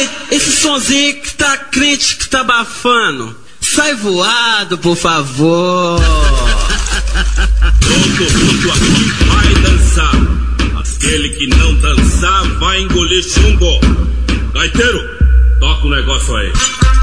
Ei, esse sonzinho que tá crente que tá abafando. Sai voado, por favor. Todo mundo aqui vai dançar. Aquele que não dançar vai engolir chumbo. Gaiteiro, toca o negócio aí.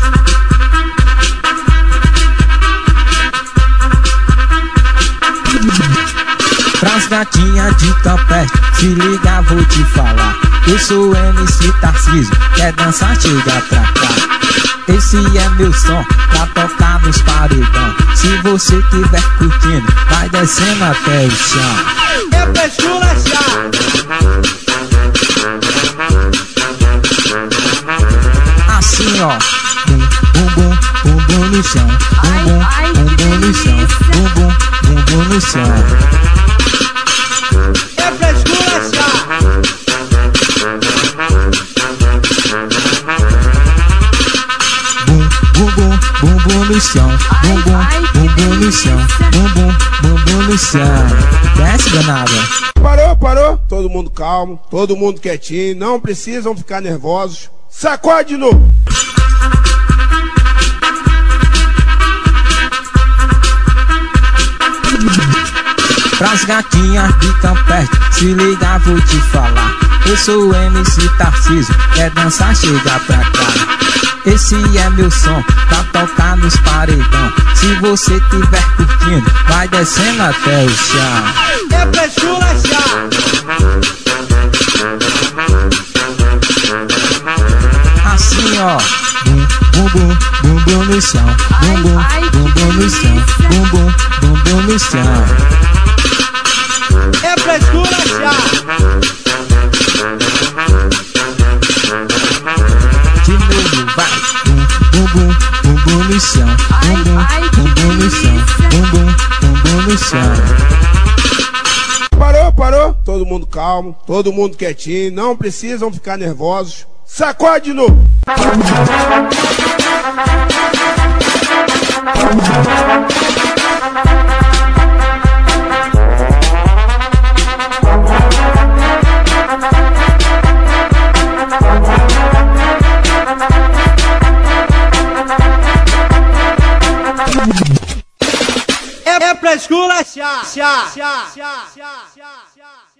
Pras gatinhas de Campete, se liga, vou te falar. Eu sou MC Tarcísio, quer dançar, chega pra cá. Esse é meu som, pra tocar nos paredão. Se você tiver curtindo, vai descendo até o chão. É pra esculachar. Assim ó, bum bum bum bum no chão, bum bum no chão, bum no chão. É pra esculachar. Bumbum no chão, bumbum no chão, bumbum no chão. Desce, danada. Parou, todo mundo calmo, todo mundo quietinho, não precisam ficar nervosos. Sacode de novo. Pras gatinhas de Campete, se liga, vou te falar. Eu sou o MC Tarcísio, quer dançar, chega pra cá. Esse é meu som, pra tocar nos paredão. Se você tiver curtindo, vai descendo até o chão. É pra esculachar. Assim ó, bumbum no chão, bumbum no chão, bumbum no chão. É pra esculachar. De novo vai, bumbum no chão, bumbum no chão, bumbum no chão. Parou, todo mundo calmo, todo mundo quietinho, não precisam ficar nervosos. Sacode de novo. É pra esculachar.